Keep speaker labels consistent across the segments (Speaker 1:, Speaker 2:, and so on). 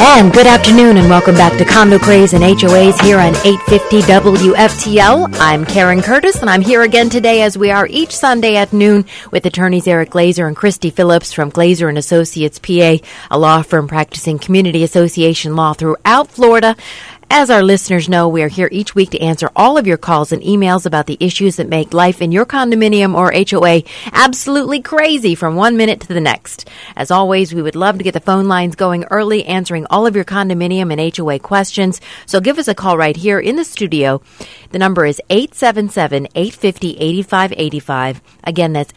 Speaker 1: And good afternoon and welcome back to Condo Craze and HOAs here on 850 WFTL. I'm Karen Curtis and I'm here again today as we are each Sunday at noon with attorneys Eric Glazer and Christy Phillips from Glazer & Associates PA, a law firm practicing community association law throughout Florida. As our listeners know, we are here each week to answer all of your calls and emails about the issues that make life in your condominium or HOA absolutely crazy from one minute to the next. As always, we would love to get the phone lines going early, answering all of your condominium and HOA questions. So give us a call right here in the studio. The number is 877-850-8585. Again, that's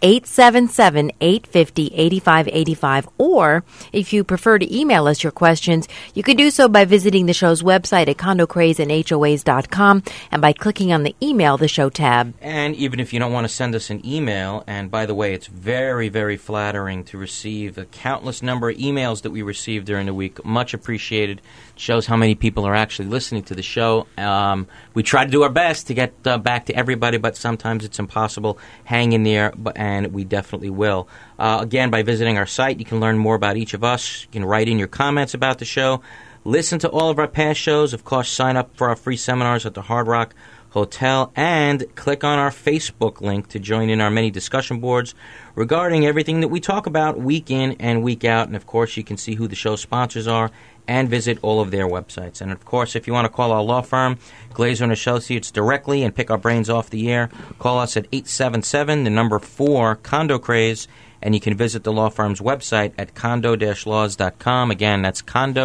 Speaker 1: 877-850-8585. Or if you prefer to email us your questions, you can do so by visiting the show's website at condocrazeandhoas.com and by clicking on the Email the Show tab.
Speaker 2: And even if you don't want to send us an email, and by the way, it's very, very flattering to receive a countless number of emails that we received during the week. Much appreciated. It shows how many people are actually listening to the show. We try to do our best to get back to everybody, but sometimes it's impossible. Hang in there, and we definitely will. Again, by visiting our site, you can learn more about each of us. You can write in your comments about the show. Listen to all of our past shows. Of course, sign up for our free seminars at the Hard Rock Hotel. And click on our Facebook link to join in our many discussion boards regarding everything that we talk about week in and week out. And, of course, you can see who the show sponsors are and visit all of their websites. And, of course, if you want to call our law firm, Glazer & Associates, directly and pick our brains off the air, call us at 877, the number 4, Condo Craze. And you can visit the law firm's website at condo-laws.com. Again, that's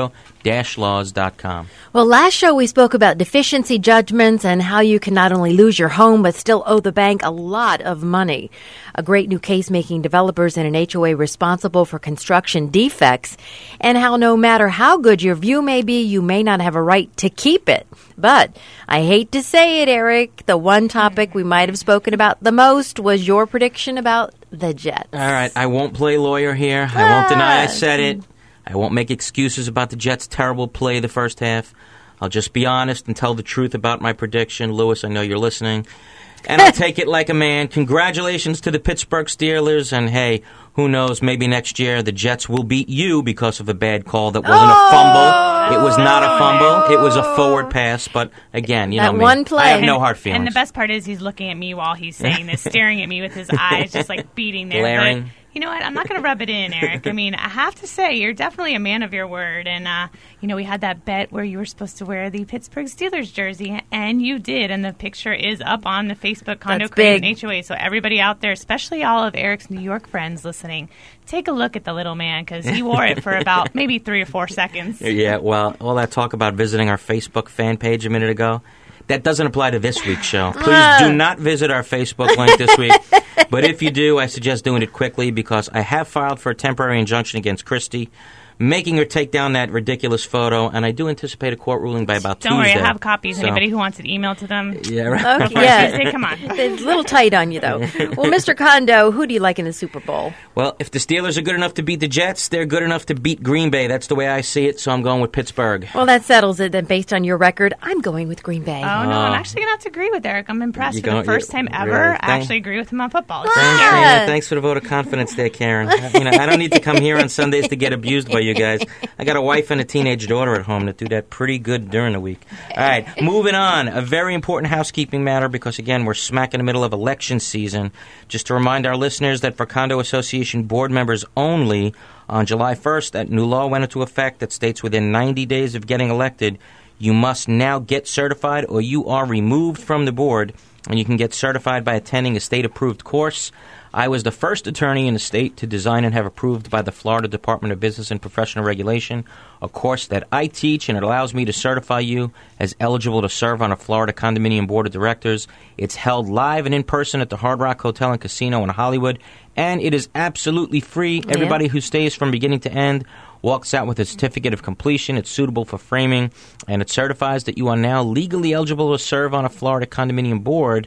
Speaker 2: condo-laws.com.
Speaker 1: Well, last show we spoke about deficiency judgments and how you can not only lose your home but still owe the bank a lot of money. A great new case making developers in an HOA responsible for construction defects, and how no matter how good your view may be, you may not have a right to keep it. But I hate to say it, Eric, the one topic we might have spoken about the most was your prediction about the Jets.
Speaker 2: All right, I won't play lawyer here. I won't deny I said it. I won't make excuses about the Jets' terrible play the first half. I'll just be honest and tell the truth about my prediction. Lewis, I know you're listening. And I'll take it like a man. Congratulations to the Pittsburgh Steelers. And, hey, who knows, maybe next year the Jets will beat you because of a bad call that wasn't a fumble. It was not a fumble. It was a forward pass. But, again, you know me.
Speaker 1: One play.
Speaker 2: I have no hard feelings.
Speaker 3: And the best part is he's looking at me while he's saying this, staring at me with his eyes just, like, beating there.
Speaker 2: Glaring.
Speaker 3: But you know what? I'm not going to rub it in, Eric. I mean, I have to say, you're definitely a man of your word. And, we had that bet where you were supposed to wear the Pittsburgh Steelers jersey, and you did. And the picture is up on the Facebook Condo Craze and HOA. So everybody out there, especially all of Eric's New York friends listening, take a look at the little man because he wore it for about maybe 3 or 4 seconds.
Speaker 2: Yeah, well, all that talk about visiting our Facebook fan page a minute ago, that doesn't apply to this week's show. Please do not visit our Facebook link this week. But if you do, I suggest doing it quickly because I have filed for a temporary injunction against Christy, making her take down that ridiculous photo, and I do anticipate a court ruling by about Tuesday.
Speaker 3: Don't worry, I have copies. Anybody who wants it emailed to them.
Speaker 2: Yeah, right.
Speaker 1: Okay, yeah.
Speaker 3: Tuesday, come on.
Speaker 1: It's a little tight on you, though. Well, Mr. Condo, who do you like in the Super Bowl?
Speaker 2: Well, if the Steelers are good enough to beat the Jets, they're good enough to beat Green Bay. That's the way I see it, so I'm going with Pittsburgh.
Speaker 1: Well, that settles it. Then based on your record, I'm going with Green Bay.
Speaker 3: Oh, no, I'm actually going to have to agree with Eric. I'm impressed. For the first time ever,
Speaker 2: really?
Speaker 3: I actually agree with him on football.
Speaker 2: Thanks for the vote of confidence there, Karen. I don't need to come here on Sundays to get abused by you guys. I got a wife and a teenage daughter at home that do that pretty good during the week. All right, moving on. A very important housekeeping matter because, again, we're smack in the middle of election season. Just to remind our listeners that for Condo Association board members only, on July 1st, that new law went into effect that states within 90 days of getting elected, you must now get certified or you are removed from the board, and you can get certified by attending a state-approved course. I was the first attorney in the state to design and have approved by the Florida Department of Business and Professional Regulation a course that I teach, and it allows me to certify you as eligible to serve on a Florida condominium board of directors. It's held live and in person at the Hard Rock Hotel and Casino in Hollywood, and it is absolutely free. Yeah. Everybody who stays from beginning to end walks out with a certificate of completion. It's suitable for framing, and it certifies that you are now legally eligible to serve on a Florida condominium board.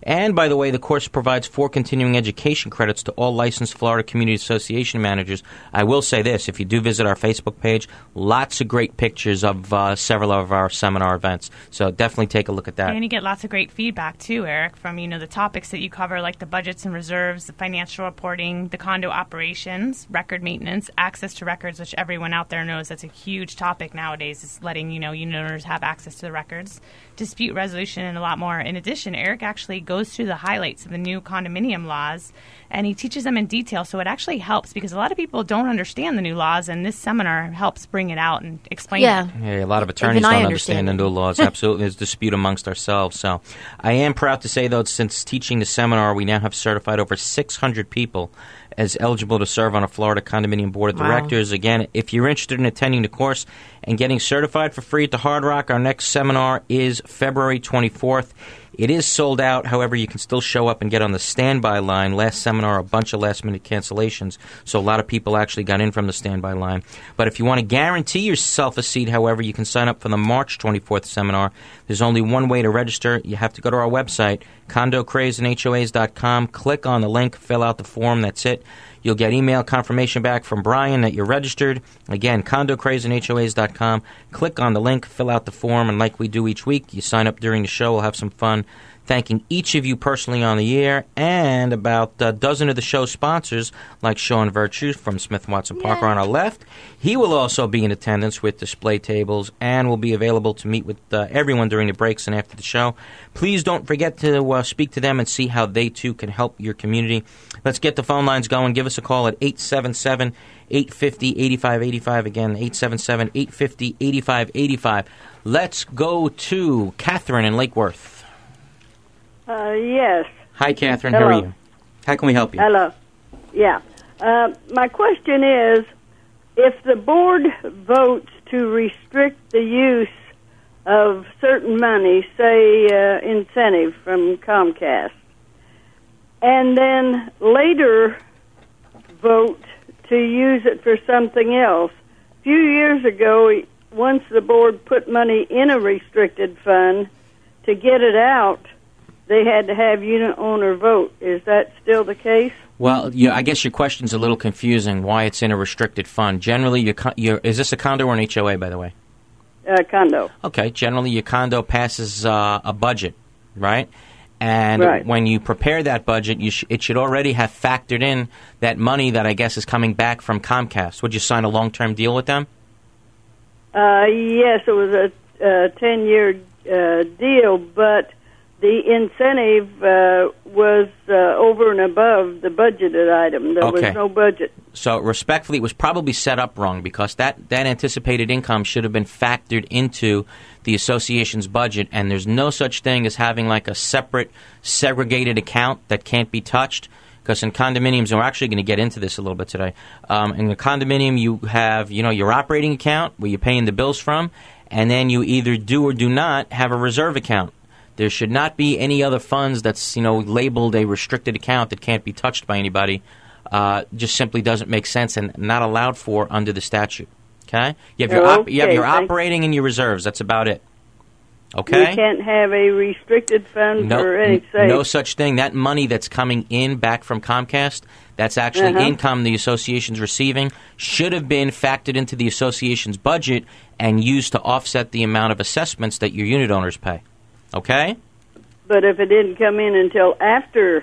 Speaker 2: And, by the way, the course provides 4 continuing education credits to all licensed Florida Community Association managers. I will say this, if you do visit our Facebook page, lots of great pictures of several of our seminar events. So definitely take a look at that.
Speaker 3: And you get lots of great feedback, too, Eric, from, the topics that you cover, like the budgets and reserves, the financial reporting, the condo operations, record maintenance, access to records, which everyone out there knows that's a huge topic nowadays, is letting, unit owners have access to the records, dispute resolution, and a lot more. In addition, Eric actually goes through the highlights of the new condominium laws, and he teaches them in detail, so it actually helps because a lot of people don't understand the new laws, and this seminar helps bring it out and explain it.
Speaker 2: Yeah, a lot of attorneys don't understand the new laws. Absolutely, there's dispute amongst ourselves. So I am proud to say, though, since teaching the seminar, we now have certified over 600 people as eligible to serve on a Florida Condominium Board of Directors. Again, if you're interested in attending the course and getting certified for free at the Hard Rock, our next seminar is February 24th. It is sold out. However, you can still show up and get on the standby line. Last seminar, a bunch of last-minute cancellations, so a lot of people actually got in from the standby line. But if you want to guarantee yourself a seat, however, you can sign up for the March 24th seminar. There's only one way to register. You have to go to our website, condocrazeandhoas.com, click on the link, fill out the form. That's it. You'll get email confirmation back from Brian that you're registered. Again, condocrazeandhoas.com. Click on the link, fill out the form, and like we do each week, you sign up during the show. We'll have some fun thanking each of you personally on the air, and about a dozen of the show sponsors, like Sean Virtue from Smith Watson Parker on our left. He will also be in attendance with display tables and will be available to meet with everyone during the breaks and after the show. Please don't forget to speak to them and see how they, too, can help your community. Let's get the phone lines going. Give us a call at 877-850-8585. Again, 877-850-8585. Let's go to Catherine in Lake Worth.
Speaker 4: Yes.
Speaker 2: Hi, Catherine.
Speaker 4: Hello.
Speaker 2: How are you? How can we help you?
Speaker 4: Hello. Yeah. My question is, if the board votes to restrict the use of certain money, say incentive from Comcast, and then later vote to use it for something else. A few years ago, once the board put money in a restricted fund, to get it out, they had to have unit owner vote. Is that still the case?
Speaker 2: Well, I guess your question's a little confusing, why it's in a restricted fund. Generally, is this a condo or an HOA, by the way?
Speaker 4: Condo.
Speaker 2: Okay. Generally, your condo passes a budget, right? And when you prepare that budget, it should already have factored in that money that I guess is coming back from Comcast. Would you sign a long-term deal with them?
Speaker 4: Yes, it was a 10-year deal, but the incentive was over and above the budgeted item. There was no budget.
Speaker 2: So, respectfully, it was probably set up wrong because that anticipated income should have been factored into the association's budget, and there's no such thing as having like a separate, segregated account that can't be touched. Because in condominiums, and we're actually going to get into this a little bit today, in the condominium you have, your operating account where you're paying the bills from, and then you either do or do not have a reserve account. There should not be any other funds that's, labeled a restricted account that can't be touched by anybody. Just simply doesn't make sense and not allowed for under the statute. Okay? You have your operating and your reserves. That's about it. Okay?
Speaker 4: You can't have a restricted fund for any say.
Speaker 2: No such thing. That money that's coming in back from Comcast, that's actually income the association's receiving, should have been factored into the association's budget and used to offset the amount of assessments that your unit owners pay. Okay?
Speaker 4: But if it didn't come in until after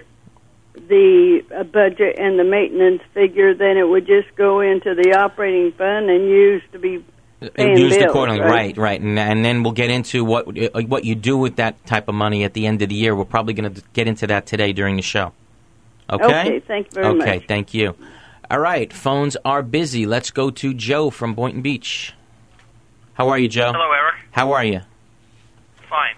Speaker 4: the budget and the maintenance figure, then it would just go into the operating fund and used to be paying
Speaker 2: used
Speaker 4: bills,
Speaker 2: accordingly. Right. And then we'll get into what you do with that type of money at the end of the year. We're probably going to get into that today during the show. Okay?
Speaker 4: Okay, thank you very much.
Speaker 2: Okay, thank you. All right, phones are busy. Let's go to Joe from Boynton Beach. How are you, Joe?
Speaker 5: Hello, Eric.
Speaker 2: How are you?
Speaker 5: Fine.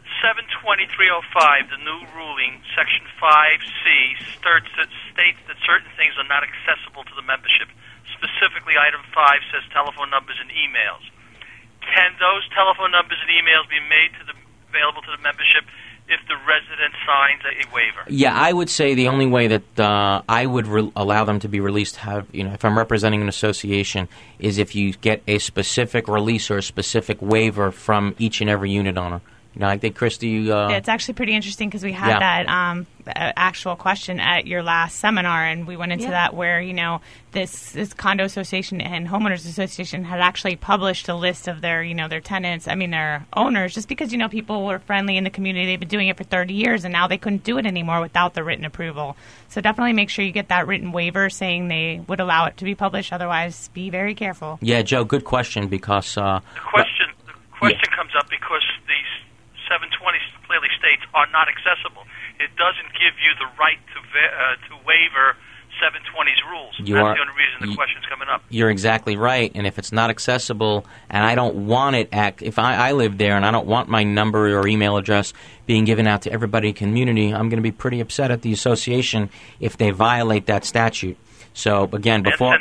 Speaker 5: 72305, the new ruling, Section 5C, states that certain things are not accessible to the membership. Specifically, Item 5 says telephone numbers and emails. Can those telephone numbers and emails be made available to the membership if the resident signs a waiver?
Speaker 2: Yeah, I would say the only way that I would allow them to be released, if I'm representing an association, is if you get a specific release or a specific waiver from each and every unit owner. No, I think Christy.
Speaker 3: Yeah, it's actually pretty interesting because we had that actual question at your last seminar, and we went into that where this condo association and homeowners association had actually published a list of their their tenants, their owners, just because people were friendly in the community. They've been doing it for 30 years, and now they couldn't do it anymore without the written approval. So definitely make sure you get that written waiver saying they would allow it to be published. Otherwise, be very careful.
Speaker 2: Yeah, Joe, good question because
Speaker 5: the question comes up because these 720 clearly states are not accessible. It doesn't give you the right to waiver 720's rules. That's the only reason the question's coming up.
Speaker 2: You're exactly right. And if it's not accessible, and I don't want it, if I live there and I don't want my number or email address being given out to everybody in the community, I'm going to be pretty upset at the association if they violate that statute. So again, before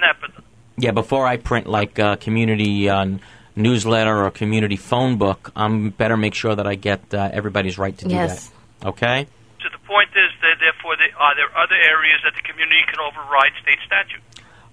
Speaker 2: I print like a community newsletter or community phone book, I'm better make sure that I get everybody's right to do that. Okay?
Speaker 5: So the point is that therefore are there other areas that the community can override state statute?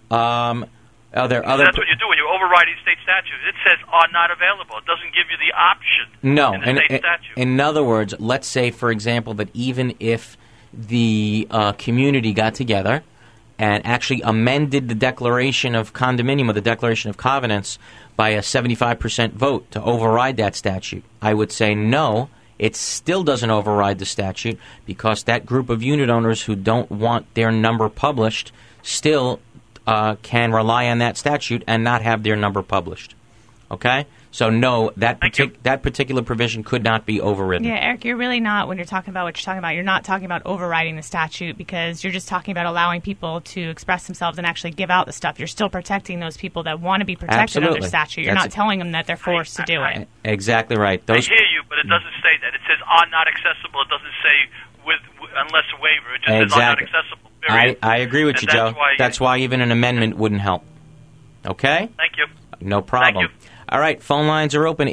Speaker 5: That's what you do when you're overriding state statute. It says are not available. It doesn't give you the option in the state statute.
Speaker 2: In other words, let's say, for example, that even if the community got together and actually amended the Declaration of Condominium or the Declaration of Covenants by a 75% vote to override that statute, I would say no. It still doesn't override the statute because that group of unit owners who don't want their number published still can rely on that statute and not have their number published. Okay? So, no, that particular provision could not be overridden.
Speaker 3: Yeah, Eric, you're really not, when you're talking about what you're talking about, you're not talking about overriding the statute because you're just talking about allowing people to express themselves and actually give out the stuff. You're still protecting those people that want to be protected under statute. You're not telling them that they're forced to do it.
Speaker 2: Exactly right.
Speaker 5: I hear you, but it doesn't say that. It says are not accessible. It doesn't say unless a waiver. It just says are not accessible, period.
Speaker 2: I agree with you, Joe. That's why even an amendment wouldn't help. Okay?
Speaker 5: Thank you.
Speaker 2: No problem.
Speaker 5: Thank you.
Speaker 2: All right, phone lines are open,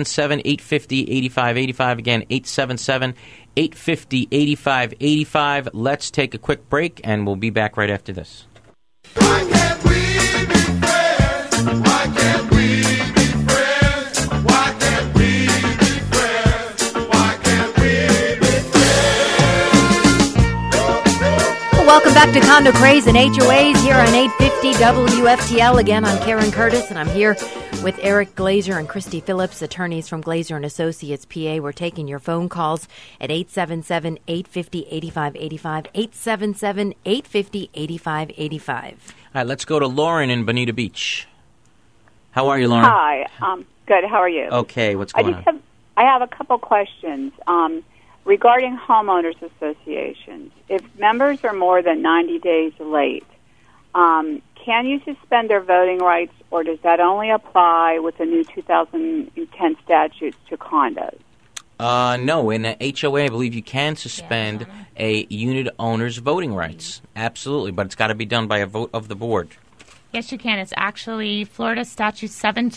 Speaker 2: 877-850-8585. Again, 877-850-8585. Let's take a quick break, and we'll be back right after this.
Speaker 6: Why can't we be friends? Why can't we be friends? Why can't we be friends? Why can't we be friends?
Speaker 1: Welcome back to Condo Craze and HOAs here on 850 WFTL. Again, I'm Karen Curtis, and I'm here with Eric Glazer and Christy Phillips, attorneys from Glazer & Associates, PA. We're taking your phone calls at 877-850-8585, 877-850-8585.
Speaker 2: All right, let's go to Lauren in Bonita Beach. How are you, Lauren?
Speaker 7: Hi. Good. How are you?
Speaker 2: Okay, what's going on?
Speaker 7: I have a couple questions regarding homeowners associations. If members are more than 90 days late, can you suspend their voting rights, or does that only apply with the new 2010 statutes to condos?
Speaker 2: No, in an HOA, I believe you can suspend a unit owner's voting rights. Absolutely, but it's got to be done by a vote of the board.
Speaker 3: Yes, you can. It's actually Florida Statute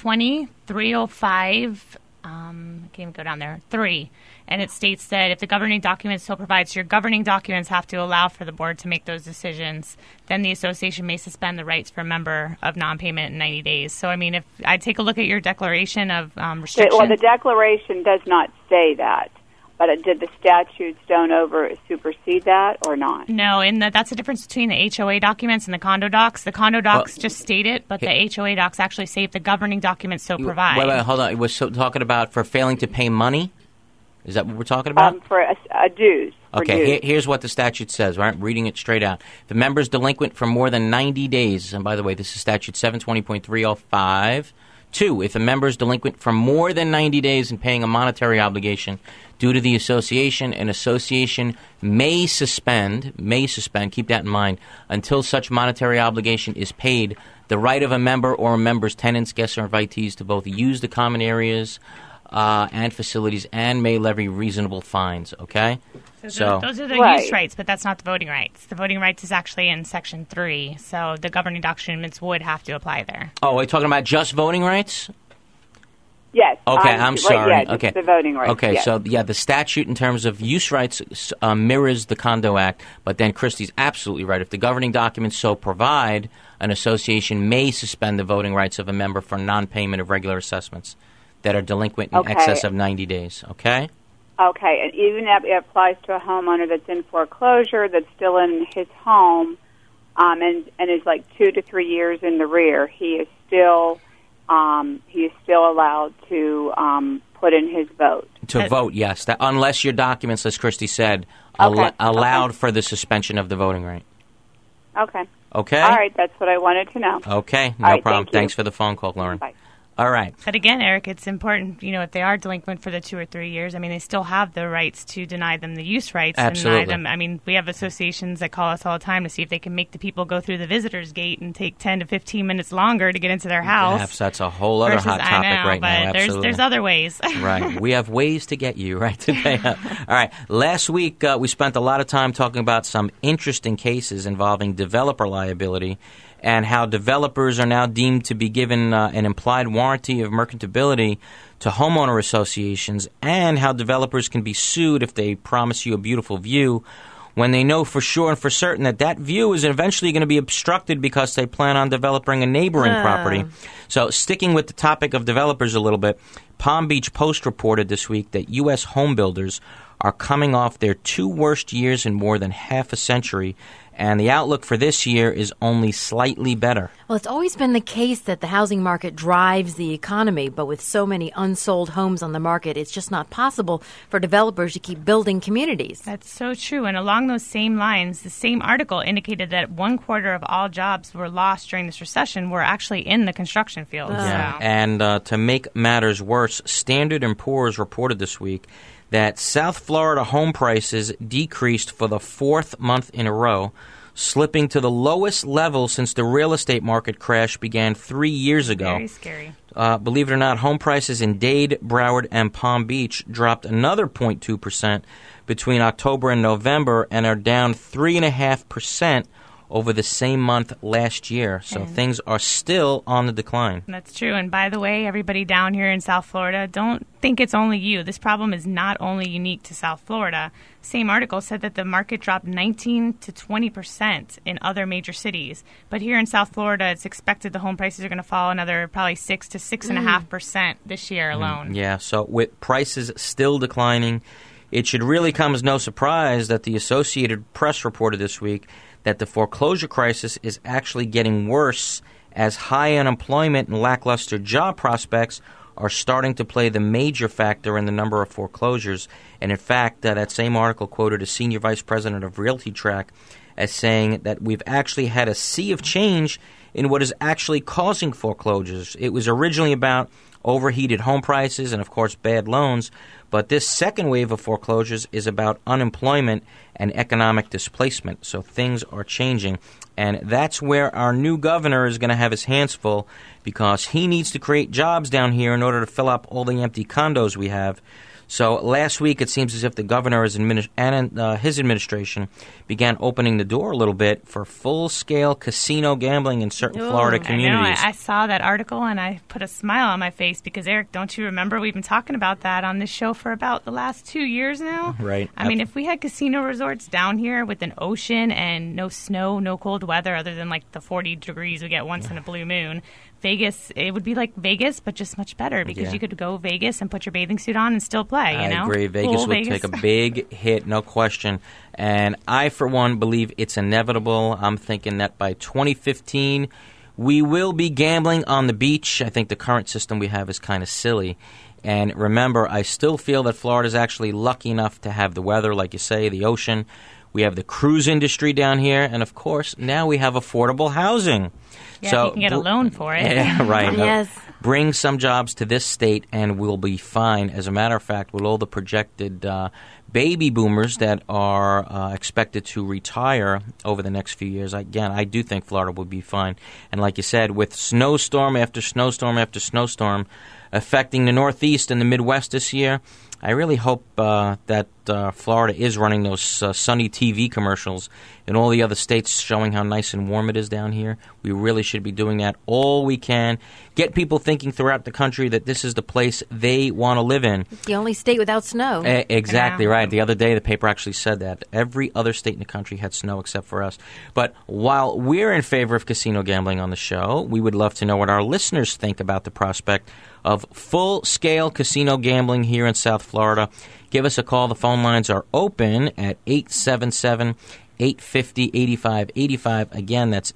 Speaker 3: 720-305. I can't even go down there. 3. And it states that if the governing document so provides, your governing documents have to allow for the board to make those decisions, then the association may suspend the rights for a member of non-payment in 90 days. So, if I take a look at your declaration of restriction.
Speaker 7: Well, the declaration does not say that. But did the statutes don't supersede that or not?
Speaker 3: No, and that's the difference between the HOA documents and the condo docs. The condo docs just state it, but the HOA docs actually say if the governing documents so provide.
Speaker 2: Wait, hold on. We're talking about for failing to pay money? Is that what we're talking about?
Speaker 7: For dues.
Speaker 2: Okay, here's what the statute says, right? I'm reading it straight out. The member is delinquent for more than 90 days, and by the way, this is statute 720.305. 2, if a member is delinquent for more than 90 days in paying a monetary obligation due to the association, an association may suspend, keep that in mind, until such monetary obligation is paid, the right of a member or a member's tenants, guests, or invitees to both use the common areas and facilities and may levy reasonable fines, okay?
Speaker 3: So those are the use rights, but that's not the voting rights. The voting rights is actually in Section 3, so the governing documents would have to apply there.
Speaker 2: Oh, are you talking about just voting rights?
Speaker 7: Yes.
Speaker 2: Okay, I'm sorry.
Speaker 7: Right, okay. The voting rights.
Speaker 2: Okay,
Speaker 7: yes.
Speaker 2: So the statute in terms of use rights mirrors the Condo Act, but then Christy's absolutely right. If the governing documents so provide, an association may suspend the voting rights of a member for non-payment of regular assessments that are delinquent in excess of 90 days, okay?
Speaker 7: Okay, and even if it applies to a homeowner that's in foreclosure, that's still in his home, and is like 2 to 3 years in the rear, he is still allowed to put in his vote.
Speaker 2: To vote, yes. Unless your documents, as Christy said, allowed for the suspension of the voting right.
Speaker 7: Okay.
Speaker 2: Okay?
Speaker 7: All right, that's what I wanted to know.
Speaker 2: Okay, no
Speaker 7: All right,
Speaker 2: problem.
Speaker 7: thank you.
Speaker 2: Thanks for the phone call, Lauren.
Speaker 7: Bye.
Speaker 2: All right.
Speaker 3: But again, Eric, it's important, if they are delinquent for the 2 or 3 years, they still have the rights to deny them the use rights.
Speaker 2: Absolutely.
Speaker 3: Deny them. We have associations that call us all the time to see if they can make the people go through the visitor's gate and take 10 to 15 minutes longer to get into their house.
Speaker 2: Perhaps that's a whole other hot topic right now. Absolutely.
Speaker 3: There's other ways.
Speaker 2: Right. We have ways to get you right today. All right. Last week, we spent a lot of time talking about some interesting cases involving developer liability and how developers are now deemed to be given an implied warranty of merchantability to homeowner associations, and how developers can be sued if they promise you a beautiful view when they know for sure and for certain that view is eventually going to be obstructed because they plan on developing a neighboring property. So sticking with the topic of developers a little bit, Palm Beach Post reported this week that U.S. home builders are coming off their 2 worst years in more than half a century, and the outlook for this year is only slightly better.
Speaker 1: Well, it's always been the case that the housing market drives the economy, but with so many unsold homes on the market, it's just not possible for developers to keep building communities.
Speaker 3: That's so true. And along those same lines, the same article indicated that 1/4 of all jobs were lost during this recession were actually in the construction field.
Speaker 2: Yeah.
Speaker 3: So.
Speaker 2: And to make matters worse, Standard & Poor's reported this week that South Florida home prices decreased for the 4th month in a row, slipping to the lowest level since the real estate market crash began 3 years ago.
Speaker 3: Very scary.
Speaker 2: Believe it or not, home prices in Dade, Broward, and Palm Beach dropped another 0.2% between October and November and are down 3.5% over the same month last year. So things are still on the decline.
Speaker 3: That's true. And by the way, everybody down here in South Florida, don't think it's only you. This problem is not only unique to South Florida. Same article said that the market dropped 19 to 20% in other major cities. But here in South Florida, it's expected the home prices are going to fall another probably 6 to 6.5% this year alone.
Speaker 2: Yeah, so with prices still declining, it should really come as no surprise that the Associated Press reported this week that the foreclosure crisis is actually getting worse as high unemployment and lackluster job prospects are starting to play the major factor in the number of foreclosures. And in fact, that same article quoted a senior vice president of RealtyTrack as saying that we've actually had a sea of change in what is actually causing foreclosures. It was originally about overheated home prices and, of course, bad loans. But this second wave of foreclosures is about unemployment and economic displacement. So things are changing. And that's where our new governor is going to have his hands full, because he needs to create jobs down here in order to fill up all the empty condos we have. So last week, it seems as if the governor and his administration began opening the door a little bit for full-scale casino gambling in certain Florida communities.
Speaker 3: I know. I saw that article, and I put a smile on my face because, Eric, don't you remember? We've been talking about that on this show for about the last 2 years now.
Speaker 2: Right.
Speaker 3: I mean, if we had casino resorts down here with an ocean and no snow, no cold weather other than like the 40 degrees we get once in a blue moon, Vegas, it would be like Vegas, but just much better because you could go Vegas and put your bathing suit on and still play, you know?
Speaker 2: I agree. Vegas would take a big hit, no question. And I, for one, believe it's inevitable. I'm thinking that by 2015, we will be gambling on the beach. I think the current system we have is kind of silly. And remember, I still feel that Florida is actually lucky enough to have the weather, like you say, the ocean. We have the cruise industry down here. And, of course, now we have affordable housing.
Speaker 3: Yeah,
Speaker 2: so
Speaker 3: you can get a loan for it.
Speaker 2: Yeah, right.
Speaker 1: Yes.
Speaker 2: Bring some jobs to this state and we'll be fine. As a matter of fact, with all the projected baby boomers that are expected to retire over the next few years, again, I do think Florida will be fine. And like you said, with snowstorm after snowstorm after snowstorm affecting the Northeast and the Midwest this year, I really hope that Florida is running those sunny TV commercials in all the other states showing how nice and warm it is down here. We really should be doing that all we can. Get people thinking throughout the country that this is the place they want to live in.
Speaker 1: It's the only state without snow.
Speaker 2: Exactly right. The other day, the paper actually said that. Every other state in the country had snow except for us. But while we're in favor of casino gambling on the show, we would love to know what our listeners think about the prospect of full-scale casino gambling here in South Florida. give us a call. The phone lines are open at 877-850-8585. Again, that's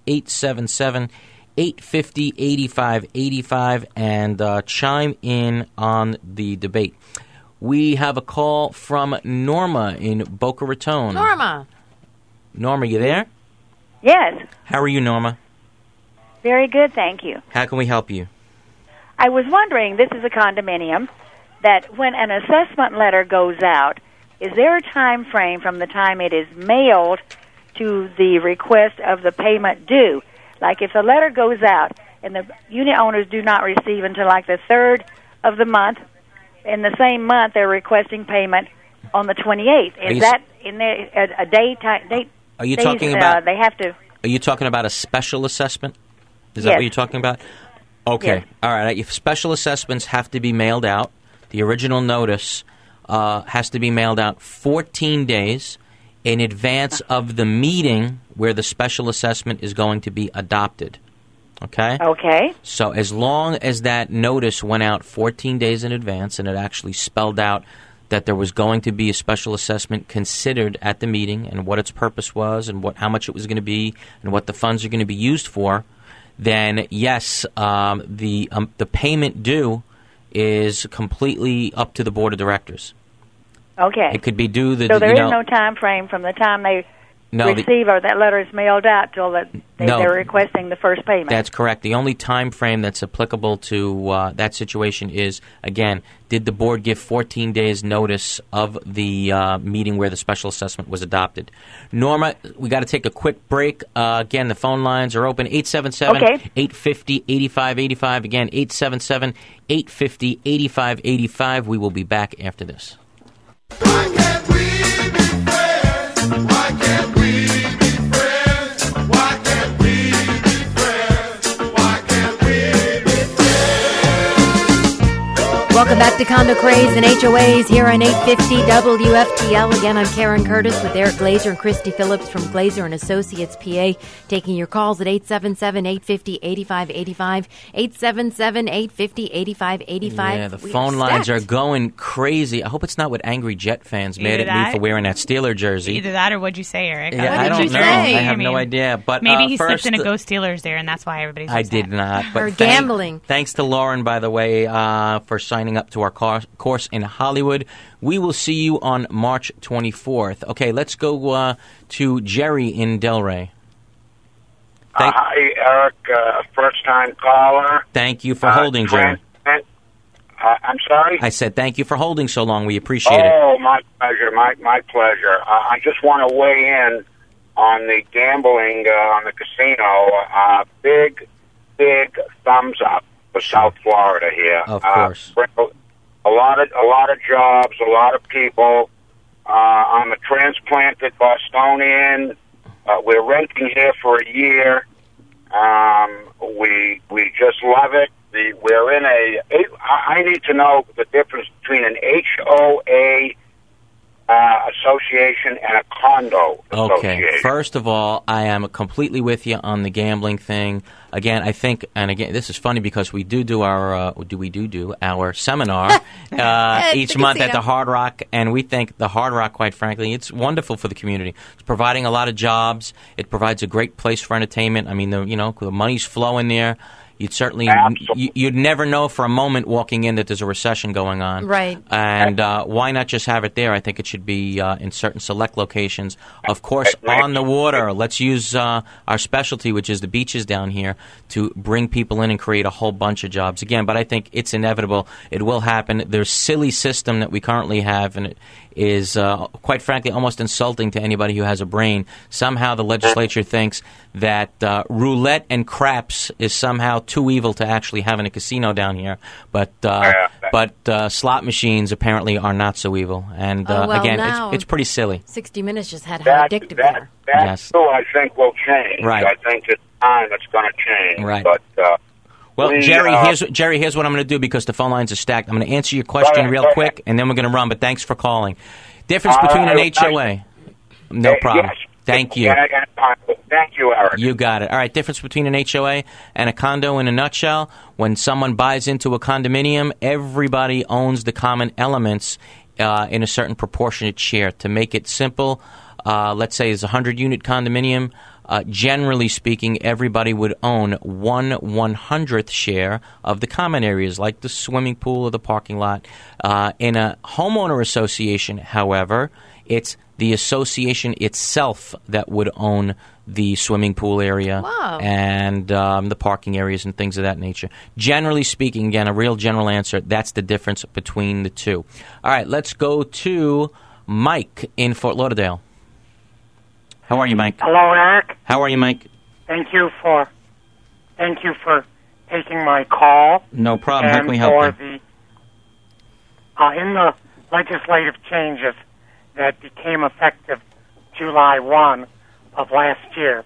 Speaker 2: 877-850-8585, and chime in on the debate. We have a call from Norma in Boca Raton.
Speaker 1: Norma,
Speaker 2: you there?
Speaker 8: Yes,
Speaker 2: How are you, Norma?
Speaker 8: very good, thank you.
Speaker 2: How can we help you?
Speaker 8: I was wondering, this is a condominium, that when an assessment letter goes out, is there a time frame from the time it is mailed to the request of the payment due? Like if the letter goes out and the unit owners do not receive until like the 3rd of the month, in the same month they're requesting payment on the 28th. Is that in there a date?
Speaker 2: Are you talking about?
Speaker 8: They have to.
Speaker 2: Are you talking about a special assessment? Is that
Speaker 8: Yes.
Speaker 2: what you're talking about? Okay.
Speaker 8: Yes.
Speaker 2: All right. If special assessments have to be mailed out, the original notice has to be mailed out 14 days in advance of the meeting where the special assessment is going to be adopted. Okay?
Speaker 8: Okay.
Speaker 2: So as long as that notice went out 14 days in advance and it actually spelled out that there was going to be a special assessment considered at the meeting and what its purpose was and how much it was going to be and what the funds are going to be used for, then yes, the payment due is completely up to the board of directors.
Speaker 8: Okay.
Speaker 2: It could be due
Speaker 8: So there is no time frame from the time they receive or that letter is mailed out till they're requesting the first payment.
Speaker 2: That's correct. The only time frame that's applicable to that situation is, again, did the board give 14 days notice of the meeting where the special assessment was adopted? Norma, we got to take a quick break. Again, the phone lines are open, 877-850-8585. Again, 877-850-8585. We will be back after this.
Speaker 6: Why can't we be friends? Why can't we be friends? Why can't we be friends? Why can't we be friends?
Speaker 1: welcome back to Condo Craze and HOAs here on 850 WFTL. Again, I'm Karen Curtis with Eric Glazer and Christy Phillips from Glazer and Associates PA, taking your calls at 877-850-8585, 877-850-8585.
Speaker 2: Yeah, the phone lines are going crazy. I hope it's not with angry Jet fans mad at me for wearing that Steeler jersey.
Speaker 3: Either that or what'd you say, Eric?
Speaker 2: Yeah,
Speaker 1: What
Speaker 2: I
Speaker 1: did
Speaker 2: don't
Speaker 1: you
Speaker 2: know.
Speaker 1: say?
Speaker 2: I have no idea. But
Speaker 3: Maybe he
Speaker 2: first,
Speaker 3: slipped in a Go Steelers there, and that's why everybody's
Speaker 2: I
Speaker 3: upset.
Speaker 2: did not. But
Speaker 1: Or gambling.
Speaker 2: Thanks to Lauren, by the way, for signing up to our course in Hollywood. We will see you on March 24th. Okay, let's go to Jerry in Delray.
Speaker 9: Hi, Eric, first-time caller.
Speaker 2: Thank you for holding, Jerry.
Speaker 9: I'm sorry?
Speaker 2: I said thank you for holding so long. We appreciate it.
Speaker 9: Oh, my pleasure, my pleasure. I just want to weigh in on the gambling on the casino. Big thumbs up for South Florida here.
Speaker 2: Of course.
Speaker 9: A lot of jobs, a lot of people. I'm a transplanted Bostonian. We're renting here for a year. We just love it. We're in I need to know the difference between an HOA association and a condo association.
Speaker 2: Okay. First of all, I am completely with you on the gambling thing. Again, I think, and again, this is funny because we do our seminar each month at the Hard Rock, and we think the Hard Rock, quite frankly, it's wonderful for the community. It's providing a lot of jobs. It provides a great place for entertainment. I mean, the money's flowing there. You'd never know for a moment walking in that there's a recession going on.
Speaker 1: Right.
Speaker 2: And why not just have it there? I think it should be in certain select locations. Of course, on the water. Let's use our specialty, which is the beaches down here, to bring people in and create a whole bunch of jobs. Again, but I think it's inevitable. It will happen. There's silly system that we currently have, and it is, quite frankly, almost insulting to anybody who has a brain. Somehow the legislature thinks that roulette and craps is somehow too evil to actually have in a casino down here. But slot machines apparently are not so evil. And again, it's pretty silly.
Speaker 1: 60 Minutes just had how addictive they are.
Speaker 9: That too, I think, will change.
Speaker 2: Right.
Speaker 9: I think it's time it's going to change.
Speaker 2: Right.
Speaker 9: But,
Speaker 2: well, Jerry, here's what I'm going to do because the phone lines are stacked. I'm going to answer your question real quick, and then we're going to run. But thanks for calling. Difference between an HOA. No problem.
Speaker 9: Yes.
Speaker 2: Thank you.
Speaker 9: Thank you, Eric.
Speaker 2: You got it. All right, difference between an HOA and a condo in a nutshell. When someone buys into a condominium, everybody owns the common elements in a certain proportionate share. To make it simple, let's say it's a 100-unit condominium. Generally speaking, everybody would own 1/100th share of the common areas, like the swimming pool or the parking lot. In a homeowner association, however, it's the association itself that would own the swimming pool area and the parking areas and things of that nature. Generally speaking, again, a real general answer, that's the difference between the two. All right, let's go to Mike in Fort Lauderdale. How are you, Mike?
Speaker 10: Hello, Eric.
Speaker 2: How are you, Mike?
Speaker 10: Thank you for taking my call.
Speaker 2: No problem. How can we help you?
Speaker 10: In the legislative changes that became effective July 1 of last year,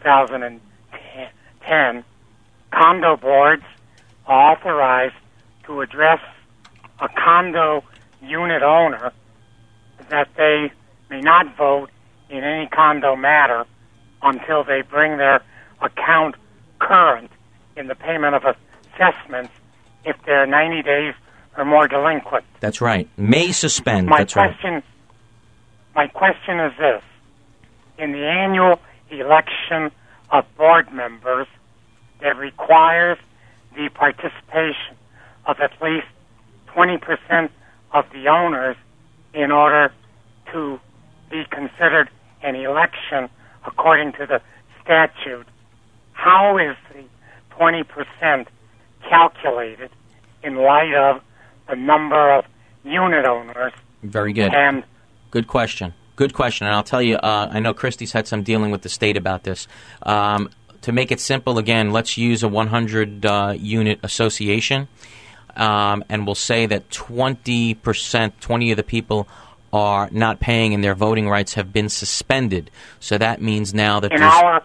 Speaker 10: 2010, condo boards are authorized to address a condo unit owner that they may not vote in any condo matter until they bring their account current in the payment of assessments if they're 90 days or more delinquent.
Speaker 2: That's right. May suspend.
Speaker 10: My
Speaker 2: That's right.
Speaker 10: question is this. In the annual election of board members, that requires the participation of at least 20% of the owners in order to be considered an election according to the statute. How is the 20% calculated in light of the number of unit owners?
Speaker 2: Very good.
Speaker 10: And
Speaker 2: good question. Good question. And I'll tell you, I know Christy's had some dealing with the state about this. To make it simple, again, let's use a 100-unit association, and we'll say that 20 of the people are not paying and their voting rights have been suspended. So that means now that
Speaker 10: in our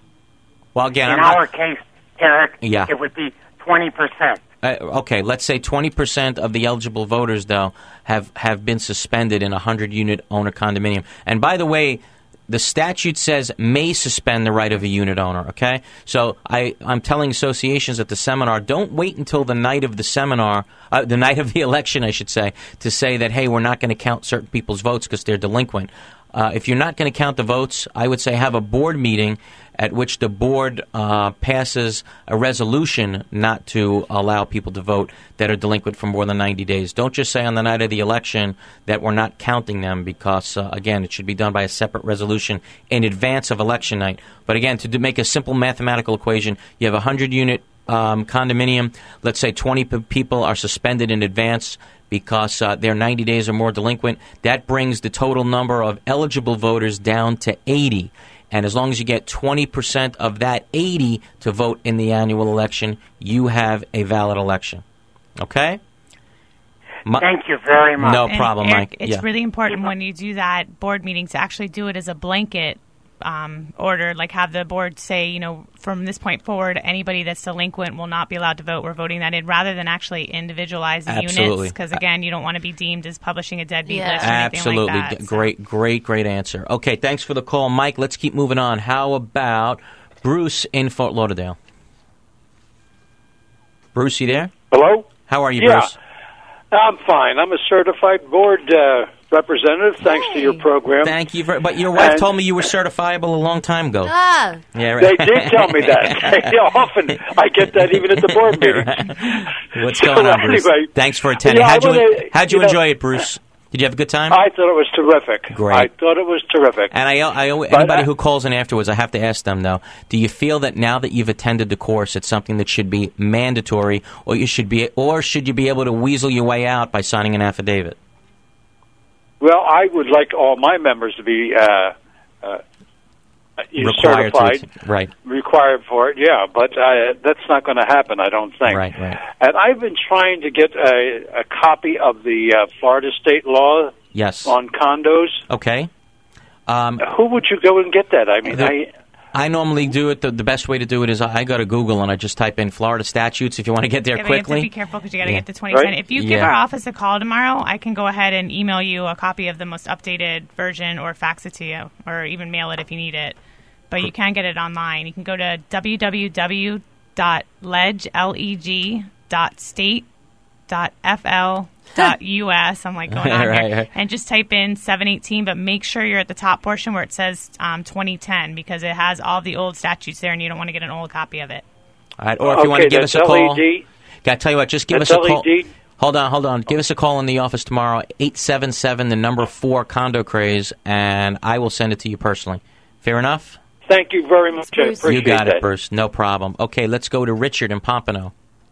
Speaker 10: case, Eric, it would be 20%.
Speaker 2: Okay, let's say 20% of the eligible voters, though, have been suspended in a 100-unit owner condominium. And by the way, the statute says may suspend the right of a unit owner, okay? So I'm telling associations at the seminar, don't wait until the night of the seminar, the night of the election, I should say, to say that, hey, we're not going to count certain people's votes because they're delinquent. If you're not going to count the votes, I would say have a board meeting at which the board passes a resolution not to allow people to vote that are delinquent for more than 90 days. Don't just say on the night of the election that we're not counting them because, again, it should be done by a separate resolution in advance of election night. But again, to make a simple mathematical equation, you have a 100-unit condominium. Let's say 20 people are suspended in advance because they're 90 days or more delinquent. That brings the total number of eligible voters down to 80. And as long as you get 20% of that 80 to vote in the annual election, you have a valid election. Okay?
Speaker 10: Thank you very much.
Speaker 2: No problem,
Speaker 3: Eric,
Speaker 2: Mike.
Speaker 3: It's really important when you do that board meeting to actually do it as a blanket order, like have the board say, from this point forward, anybody that's delinquent will not be allowed to vote. We're voting that in, rather than actually individualize the units, because again, you don't want to be deemed as publishing a deadbeat list or anything like that.
Speaker 2: Great answer. Okay, thanks for the call, Mike. Let's keep moving on. How about Bruce in Fort Lauderdale? Bruce, you there?
Speaker 11: Hello?
Speaker 2: How are you, Bruce?
Speaker 11: I'm fine. I'm a certified board representative, thanks to your program.
Speaker 2: Thank you. But your wife told me you were certifiable a long time ago.
Speaker 11: Yeah,
Speaker 2: right.
Speaker 11: They did tell me that. Often I get that even at the board meetings.
Speaker 2: What's going on, Bruce?
Speaker 11: Anyway,
Speaker 2: thanks for attending. How'd you enjoy it, Bruce? Did you have a good time?
Speaker 11: I thought it was terrific.
Speaker 2: Great.
Speaker 11: I thought it was terrific.
Speaker 2: And anybody who calls in afterwards, I have to ask them, though, do you feel that now that you've attended the course, it's something that should be mandatory, or should you be able to weasel your way out by signing an affidavit?
Speaker 11: Well, I would like all my members to be certified,
Speaker 2: right?
Speaker 11: Required for it, yeah. But that's not going to happen, I don't think.
Speaker 2: Right.
Speaker 11: And I've been trying to get a copy of the Florida state law on condos.
Speaker 2: Okay.
Speaker 11: Who would you go and get that? I mean,
Speaker 2: I normally do it. The best way to do it is I go to Google and I just type in Florida statutes if you want to get there quickly.
Speaker 3: You have to be careful because you got to get the 20%. Right? If you give our office a call tomorrow, I can go ahead and email you a copy of the most updated version or fax it to you or even mail it if you need it. But you can get it online. You can go to www.leg.state.fl .us. I'm like going on
Speaker 2: Right,
Speaker 3: here.
Speaker 2: right.
Speaker 3: And just type in 718, but make sure you're at the top portion where it says 2010 because it has all the old statutes there and you don't want to get an old copy of it.
Speaker 2: All right, or if you want to give us a call. Got to tell you what, just give us
Speaker 11: That's
Speaker 2: a call.
Speaker 11: LED.
Speaker 2: Hold on. Give us a call in the office tomorrow, 877, the number 4, Condo Craze, and I will send it to you personally. Fair enough?
Speaker 11: Thank you very much. I appreciate
Speaker 2: You got
Speaker 11: that.
Speaker 2: it, Bruce. No problem. Okay, let's go to Richard in Pompano.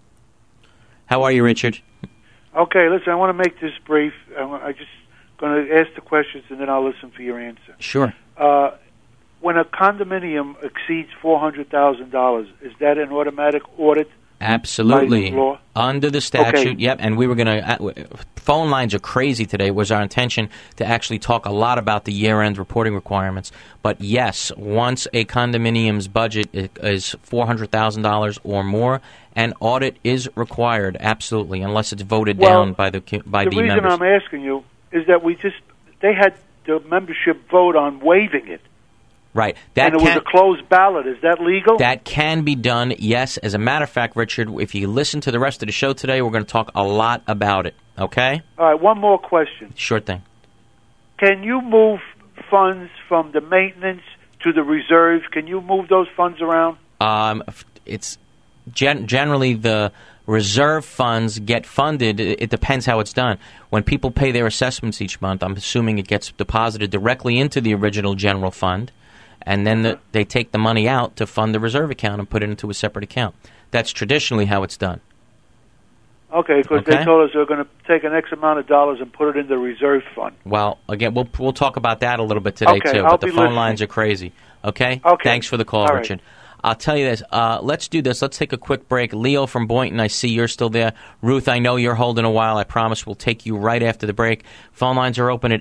Speaker 2: How are you, Richard?
Speaker 12: Okay, listen, I want to make this brief. I'm just going to ask the questions, and then I'll listen for your answer.
Speaker 2: Sure.
Speaker 12: When a condominium exceeds $400,000, is that an automatic audit?
Speaker 2: Absolutely.
Speaker 12: By law?
Speaker 2: Under the statute,
Speaker 12: Okay.
Speaker 2: yep. And we were going to... phone lines are crazy today. It was our intention to actually talk a lot about the year-end reporting requirements. But yes, once a condominium's budget is $400,000 or more, an audit is required, absolutely, unless it's voted down by the
Speaker 12: The
Speaker 2: members.
Speaker 12: reason I'm asking you is that they had the membership vote on waiving it.
Speaker 2: Right.
Speaker 12: And it was a closed ballot. Is that legal?
Speaker 2: That can be done, yes. As a matter of fact, Richard, if you listen to the rest of the show today, we're going to talk a lot about it, okay?
Speaker 12: All right, one more question.
Speaker 2: Sure thing.
Speaker 12: Can you move funds from the maintenance to the reserve? Can you move those funds around?
Speaker 2: It's generally the reserve funds get funded. It depends how it's done. When people pay their assessments each month, I'm assuming it gets deposited directly into the original general fund, and then they take the money out to fund the reserve account and put it into a separate account. That's traditionally how it's done.
Speaker 12: Okay, because they told us they were going to take an X amount of dollars and put it in the reserve fund.
Speaker 2: Well, again, we'll talk about that a little bit today,
Speaker 12: Okay,
Speaker 2: too.
Speaker 12: I'll
Speaker 2: But the
Speaker 12: be
Speaker 2: phone
Speaker 12: listening.
Speaker 2: lines are crazy. Okay?
Speaker 12: Okay.
Speaker 2: Thanks for the call,
Speaker 12: All right.
Speaker 2: Richard. I'll tell you this. Let's do this. Let's take a quick break. Leo from Boynton, I see you're still there. Ruth, I know you're holding a while. I promise we'll take you right after the break. Phone lines are open at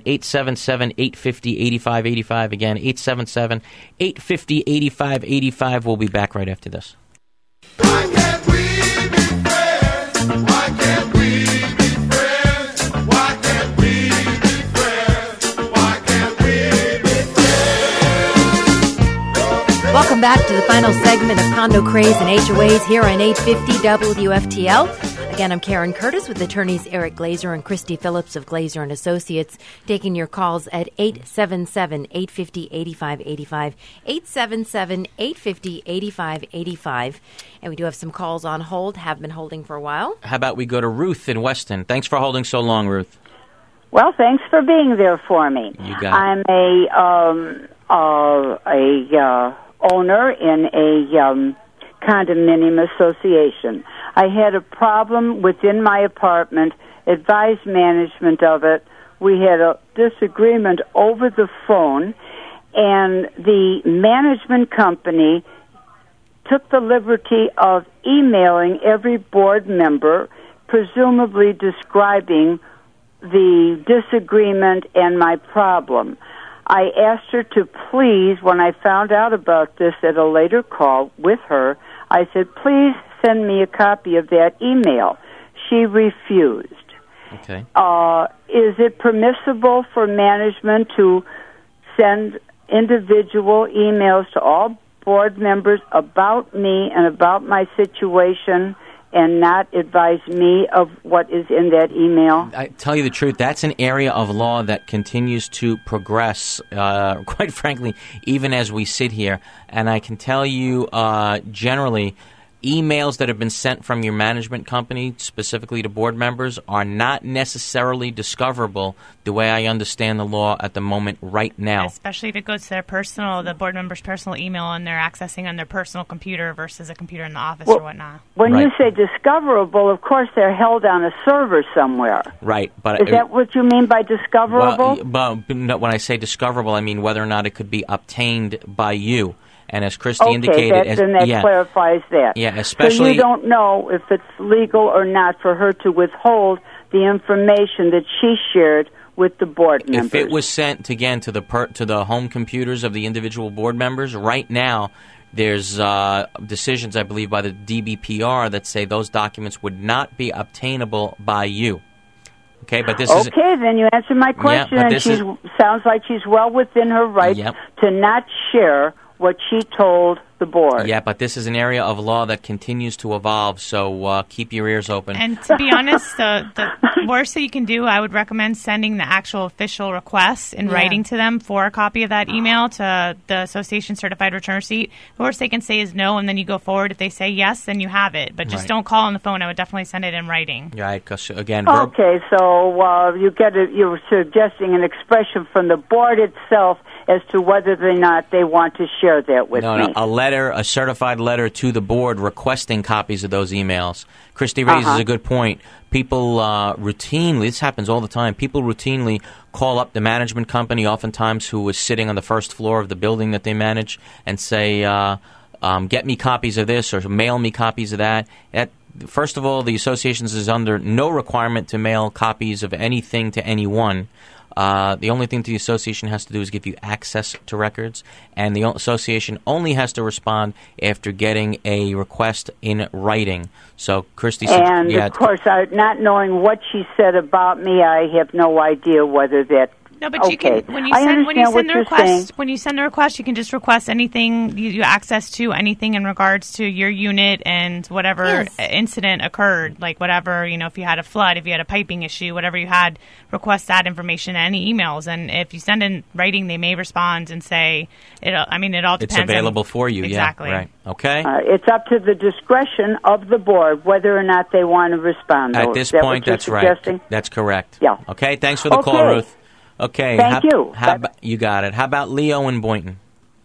Speaker 2: 877-850-8585. Again, 877-850-8585. We'll be back right after this.
Speaker 6: Why can't we be friends? Why can't we be friends? Why can't we be friends? Why can't we be
Speaker 1: Welcome back to the final segment of Condo Craze and HOAs here on 850 WFTL. Again, I'm Karen Curtis with attorneys Eric Glazer and Christy Phillips of Glazer and Associates, taking your calls at 877-850-8585, 877-850-8585. And we do have some calls on hold, have been holding for a while.
Speaker 2: How about we go to Ruth in Weston? Thanks for holding so long, Ruth.
Speaker 13: Well, thanks for being there for me.
Speaker 2: You got
Speaker 13: I'm a owner in a condominium association. I had a problem within my apartment, advised management of it. We had a disagreement over the phone, and the management company took the liberty of emailing every board member, presumably describing the disagreement and my problem. I asked her to please, when I found out about this at a later call with her, I said, please send me a copy of that email. She refused.
Speaker 2: Okay.
Speaker 13: Is it permissible for management to send individual emails to all board members about me and about my situation and not advise me of what is in that email?
Speaker 2: I tell you the truth, that's an area of law that continues to progress, quite frankly, even as we sit here. And I can tell you, generally, emails that have been sent from your management company, specifically to board members, are not necessarily discoverable the way I understand the law at the moment right now.
Speaker 3: Especially if it goes to the board member's personal email and they're accessing on their personal computer versus a computer in the office or whatnot.
Speaker 13: When you say discoverable, of course they're held on a server somewhere.
Speaker 2: Right. But
Speaker 13: Is that what you mean by discoverable?
Speaker 2: Well, no, when I say discoverable, I mean whether or not it could be obtained by you. And as Christy
Speaker 13: Okay,
Speaker 2: indicated...
Speaker 13: then that clarifies that.
Speaker 2: Yeah, especially...
Speaker 13: So you don't know if it's legal or not for her to withhold the information that she shared with the board members.
Speaker 2: If it was sent, again, to the home computers of the individual board members, right now there's decisions, I believe, by the DBPR that say those documents would not be obtainable by you. Okay, but this is...
Speaker 13: Okay, then you answered my question, and she sounds like she's well within her rights to not share what she told the board.
Speaker 2: Yeah, but this is an area of law that continues to evolve, so keep your ears open.
Speaker 3: And to be honest, the worst that you can do, I would recommend sending the actual official request in writing to them for a copy of that email to the Association Certified Return Receipt. The worst they can say is no, and then you go forward. If they say yes, then you have it. But just don't call on the phone. I would definitely send it in writing.
Speaker 2: Right, because, again...
Speaker 13: Okay, so you're suggesting an expression from the board itself as to whether or not they want to share that with me.
Speaker 2: No, a certified letter to the board requesting copies of those emails. Christy raises a good point. People routinely, this happens all the time, people routinely call up the management company, oftentimes who is sitting on the first floor of the building that they manage, and say, get me copies of this or mail me copies of that. First of all, the association is under no requirement to mail copies of anything to anyone. The only thing the association has to do is give you access to records, and the association only has to respond after getting a request in writing. So, Christy said...
Speaker 13: And, of course, not knowing what she said about me, I have no idea whether that...
Speaker 3: No, but you can when you send the request, you can just request anything you access to anything in regards to your unit and whatever incident occurred, like whatever, if you had a flood, if you had a piping issue, whatever you had, request that information, any emails, and if you send in writing, they may respond and say it all depends.
Speaker 2: It's available for you.
Speaker 3: Exactly.
Speaker 2: Yeah, right. Okay.
Speaker 13: It's up to the discretion of the board whether or not they want to respond.
Speaker 2: At this point, that's
Speaker 13: suggesting?
Speaker 2: Right. That's correct.
Speaker 13: Yeah.
Speaker 2: Okay. Thanks for the call, Ruth. Okay.
Speaker 13: Thank you.
Speaker 2: You got it. How about Leo in Boynton?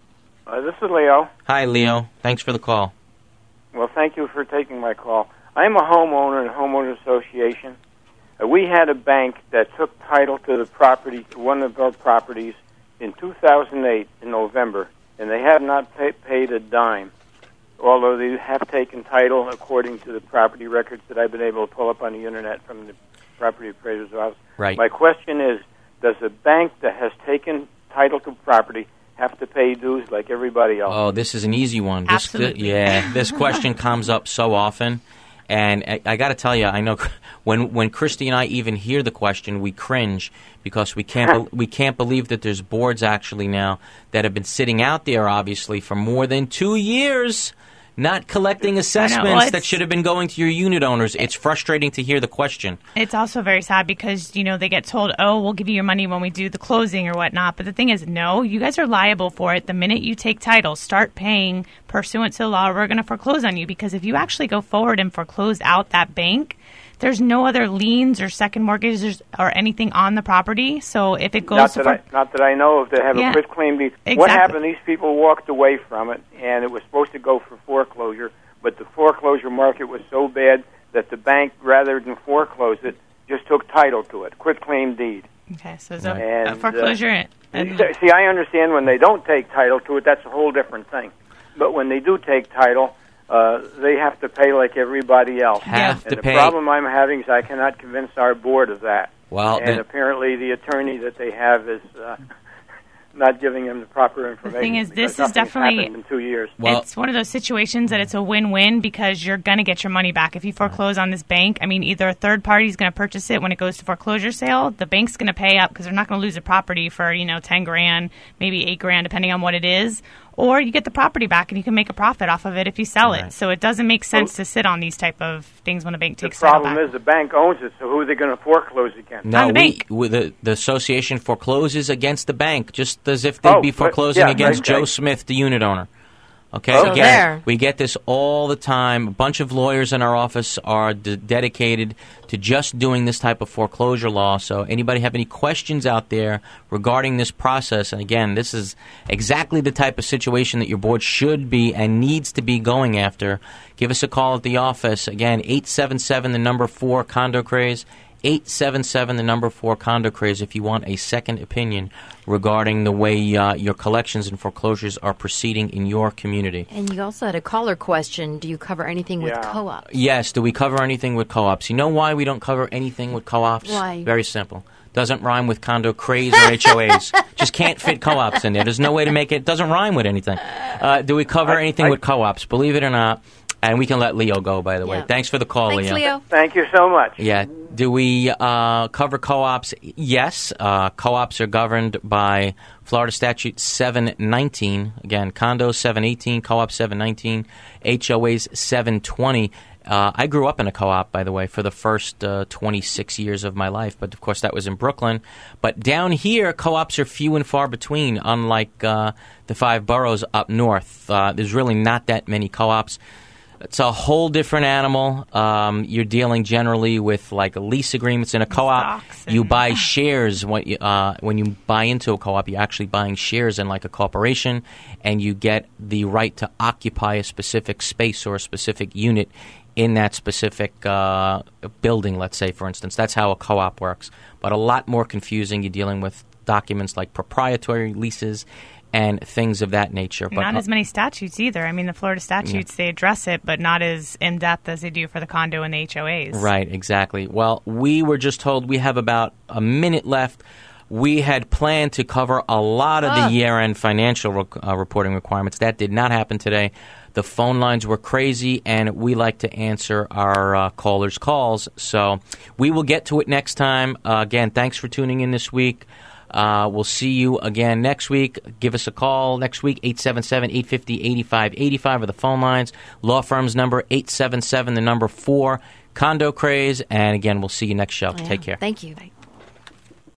Speaker 14: This is Leo.
Speaker 2: Hi, Leo. Thanks for the call.
Speaker 14: Well, thank you for taking my call. I'm a homeowner in a homeowner association. We had a bank that took title to the property, to one of our properties, in 2008 in November, and they have not paid a dime, although they have taken title according to the property records that I've been able to pull up on the Internet from the property appraiser's office.
Speaker 2: Right.
Speaker 14: My question is, does a bank that has taken title to property have to pay dues like everybody else?
Speaker 2: Oh, this is an easy one.
Speaker 3: Absolutely.
Speaker 2: This question comes up so often, and I got to tell you, I know when Christy and I even hear the question, we cringe because we can't believe that there's boards actually now that have been sitting out there, obviously, for more than 2 years. Not collecting assessments that should have been going to your unit owners. It's frustrating to hear the question.
Speaker 3: It's also very sad because, they get told, we'll give you your money when we do the closing or whatnot. But the thing is, no, you guys are liable for it. The minute you take title, start paying pursuant to the law, we're going to foreclose on you. Because if you actually go forward and foreclose out that bank, there's no other liens or second mortgages or anything on the property. So if it goes
Speaker 14: not that I know of, they have a quitclaim deed.
Speaker 3: Exactly.
Speaker 14: What happened? These people walked away from it, and it was supposed to go for foreclosure, but the foreclosure market was so bad that the bank, rather than foreclose it, just took title to it, quitclaim deed.
Speaker 3: Okay, so it's a foreclosure.
Speaker 14: See, I understand when they don't take title to it, that's a whole different thing. But when they do take title, they have to pay like everybody else.
Speaker 2: The
Speaker 14: problem I'm having is I cannot convince our board of that.
Speaker 2: Well,
Speaker 14: and apparently the attorney that they have is not giving them the proper information.
Speaker 3: The thing is, this is definitely
Speaker 14: in 2 years.
Speaker 3: It's one of those situations that it's a win-win because you're going to get your money back if you foreclose on this bank. I mean, either a third party is going to purchase it when it goes to foreclosure sale. The bank's going to pay up because they're not going to lose a property for $10,000, maybe $8,000, depending on what it is. Or you get the property back and you can make a profit off of it if you sell it. So it doesn't make sense to sit on these type of things when the bank takes title back.
Speaker 14: The problem is the bank owns it, so who are they going to foreclose against?
Speaker 2: No, the association forecloses against the bank, just as if they'd be foreclosing against Joe Smith, the unit owner. Okay, again, we get this all the time. A bunch of lawyers in our office are dedicated to just doing this type of foreclosure law. So anybody have any questions out there regarding this process? And again, this is exactly the type of situation that your board should be and needs to be going after. Give us a call at the office. Again, 877, the number 4, Condo Craze. 877, the number 4, Condo Craze, if you want a second opinion regarding the way your collections and foreclosures are proceeding in your community.
Speaker 1: And you also had a caller question. Do you cover anything with co-ops?
Speaker 2: Yes. Do we cover anything with co-ops? You know why we don't cover anything with co-ops?
Speaker 1: Why?
Speaker 2: Very simple. Doesn't rhyme with Condo Craze or HOAs. Just can't fit co-ops in there. There's no way to make it. It doesn't rhyme with anything. Do we cover anything with co-ops? Believe it or not, And we can let Leo go, by the way.
Speaker 1: Yeah.
Speaker 2: Thanks for the call,
Speaker 1: Thanks, Leo.
Speaker 14: Thank you so much.
Speaker 2: Yeah. Do we cover co-ops? Yes. Co-ops are governed by Florida Statute 719. Again, condos 718, co-op 719, HOAs 720. I grew up in a co-op, by the way, for the first 26 years of my life. But, of course, that was in Brooklyn. But down here, co-ops are few and far between, unlike the 5 boroughs up north. There's really not that many co-ops. It's a whole different animal. You're dealing generally with like lease agreements in a co-op. You buy shares when you buy into a co-op. You're actually buying shares in like a corporation, and you get the right to occupy a specific space or a specific unit in that specific building. Let's say, for instance, that's how a co-op works. But a lot more confusing. You're dealing with documents like proprietary leases and things of that nature. But
Speaker 3: not as many statutes either. I mean, the Florida statutes, they address it, but not as in-depth as they do for the condo and the HOAs.
Speaker 2: Right, exactly. Well, we were just told we have about a minute left. We had planned to cover a lot of the year-end financial reporting requirements. That did not happen today. The phone lines were crazy, and we like to answer our callers' calls. So we will get to it next time. Again, thanks for tuning in this week. We'll see you again next week. Give us a call next week, 877-850-8585 are the phone lines. Law firm's number, 877, the number 4, Condo Craze. And again, we'll see you next show. Take care.
Speaker 1: Thank you. Bye.